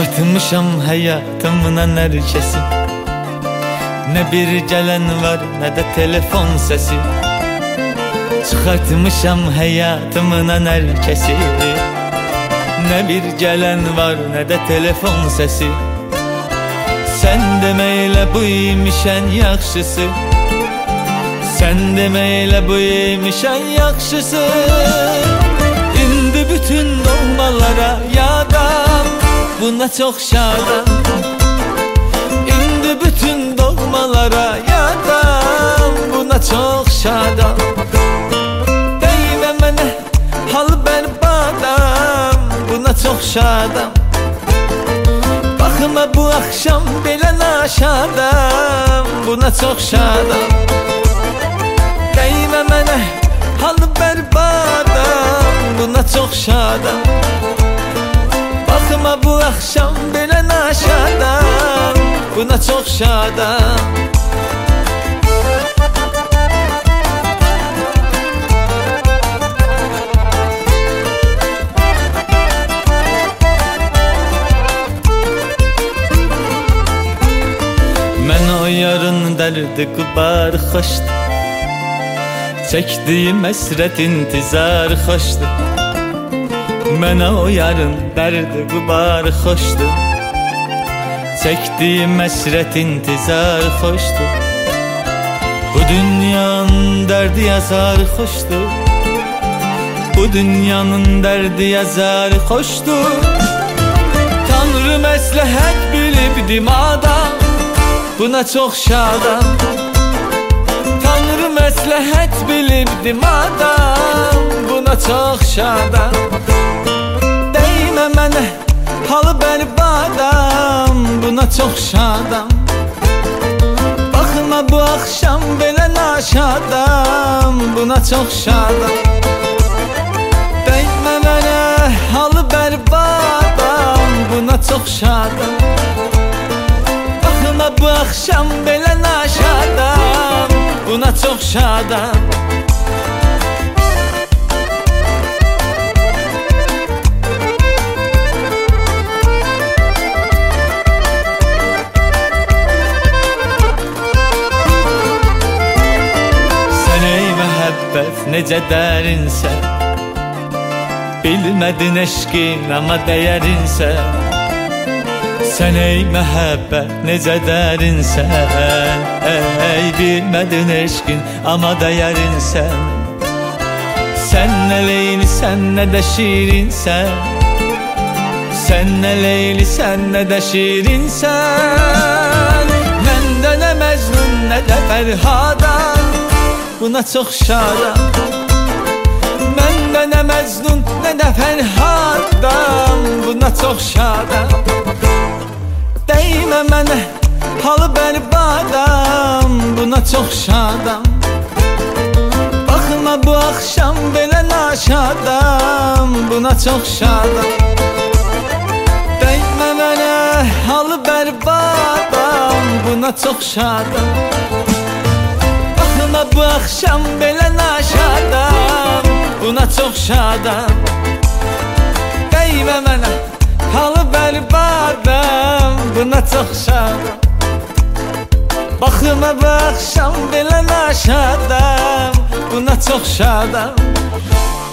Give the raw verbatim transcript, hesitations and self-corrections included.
Çıxartmışam həyatımdan hər kəsi. Nə bir gələn var, nə də telefon səsi. Çıxartmışam həyatımdan hər kəsi. Nə bir gələn var, nə də telefon səsi. Sən deməklə bu imişən yaxşısı. Sən deməklə bu imişən yaxşısı. İndi bütün doğmalara yadam, buna çox şadam. İndi bütün doğmalara yadam, buna çox şadam. Dəymə mənə hal bərbadam, buna çox şadam. Baxma bu axşam belə naşadam, buna çox şadam. Dəymə mənə hal bərbadam, buna çox şadam. Baxma bu axşam belə naşadam, buna çox şadam. Mən o yarın dərdi qübar xoşdur. Çəkdiyim əsrət intizar xoşdur. Mənə o yarın dərdi qübar xoşdur. Çəkdiyim əsrət intizar xoşdur. Bu dünyanın dərdi yazar xoşdur. Bu dünyanın dərdi yazar xoşdur. Tanrı məsləhət bilibdim adam, buna çox şadam. Tanrı məsləhət bilibdim adam, buna çox şadam. Dəymə mənə halı bərbadam, buna çox şadam. Baxma bu axşam belə naşadam, buna çox şadam. Dəymə mənə halı bərbadam, buna çox şadam. Baxma bu axşam belə naşadam, buna çox şadam. Necə dərinsən, bilmədin eşqin, amma dəyərinsən. Sən ey məhəbbət, necə dərinsən, ey bilmədin eşqin, amma dəyərinsən. Sən nə leylisən, nə də şirinsən. Sən nə leylisən, nə də şirinsən. Məndə nə Məcnun, nə də Fərhadam, buna çox şadam. Məndə nə Məcnun, nə də Fərhadam, buna çox şadam. Dəymə mənə halı bərbadam, buna çox şadam. Baxma bu axşam belə naşadam, buna çox şadam. Dəymə mənə halı bərbadam, buna çox şadam. Bu axşam belə naşadam, buna çox şadam. Dəymə mənə halı bərbadam, buna çox şadam. Baxma bu axşam belə naşadam, buna çox şadam.